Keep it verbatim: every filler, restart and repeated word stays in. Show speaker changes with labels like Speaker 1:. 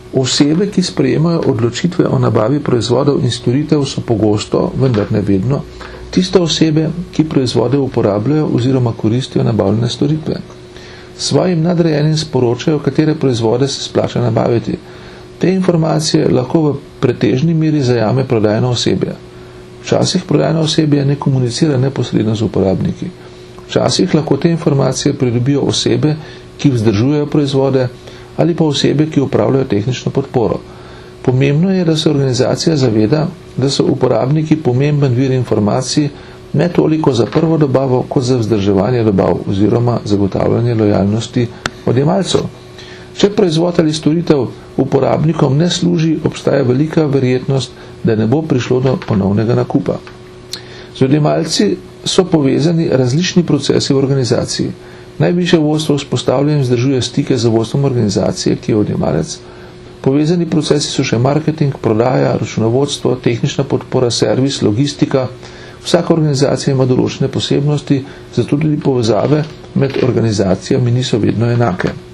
Speaker 1: Osebe, ki sprejemajo odločitve o nabavi proizvodov in storitev, so pogosto, vendar ne vedno, tiste osebe, ki proizvode uporabljajo oziroma koristijo nabavljene storitve. Svojim nadrejenim sporočajo, katere proizvode se splača nabaviti. Te informacije lahko v pretežni meri zajame prodajno osebje. Včasih prodajno osebje ne komunicira neposredno z uporabniki. Včasih lahko te informacije pridobijo osebe, ki vzdržujejo proizvode, ali pa osebe, ki upravljajo tehnično podporo. Pomembno je, da se organizacija zaveda, da so uporabniki pomemben vir informacij ne toliko za prvo dobavo, kot za vzdrževanje dobav oziroma zagotavljanje lojalnosti odjemalcev. Če proizvod ali storitev uporabnikom ne služi, obstaja velika verjetnost, da ne bo prišlo do ponovnega nakupa. Z odjemalci so povezani različni procesi v organizaciji. Najvišje vodstvo vzpostavlja in vzdržuje stike z vodstvom organizacije, ki je odjemalec. Povezani procesi so še marketing, prodaja, računovodstvo, tehnična podpora, servis, logistika. Vsaka organizacija ima določene posebnosti, zato tudi povezave med organizacijami niso vedno enake.